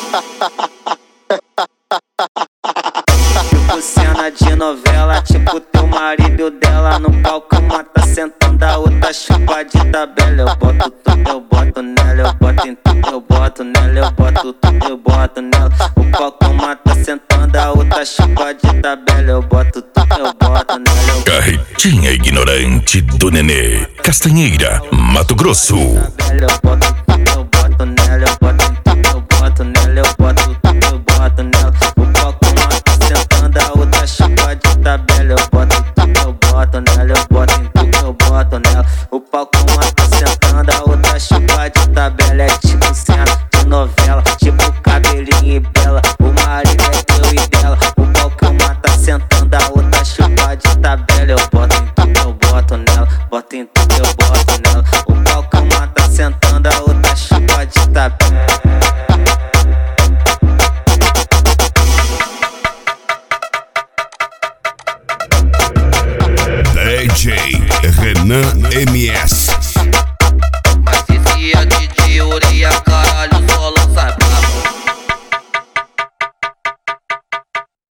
Tipo cena de novela, tipo teu marido dela no palco, uma tá sentando, a outra chupa de tabela. Eu boto tudo, eu boto nela, eu boto em tudo, eu boto nela, eu boto tudo, eu boto nela. O palco, uma tá sentando, a outra chupa de tabela. Eu boto tudo, eu boto nela. Carretinha ignorante do Nenê, Castanheira, Mato Grosso. Eu boto tudo, eu boto nela, eu boto em tudo, eu boto nela, eu boto tudo, eu boto nela. O palco, uma tá sentando, a outra chupa de tabela. Eu boto tudo, eu boto nela, eu boto em tudo, eu boto nela. O palco, uma tá sentando, a outra chupa de tabela. É tipo cena de novela, tipo cabelinho e bela. O marido é teu e dela. O palco, uma tá sentando, a outra chupa de tabela. Eu boto em tudo, eu boto nela, boto em tudo, eu boto nela. O palco, uma tá sentando, a outra chupa de tabela. DJ Renan MS.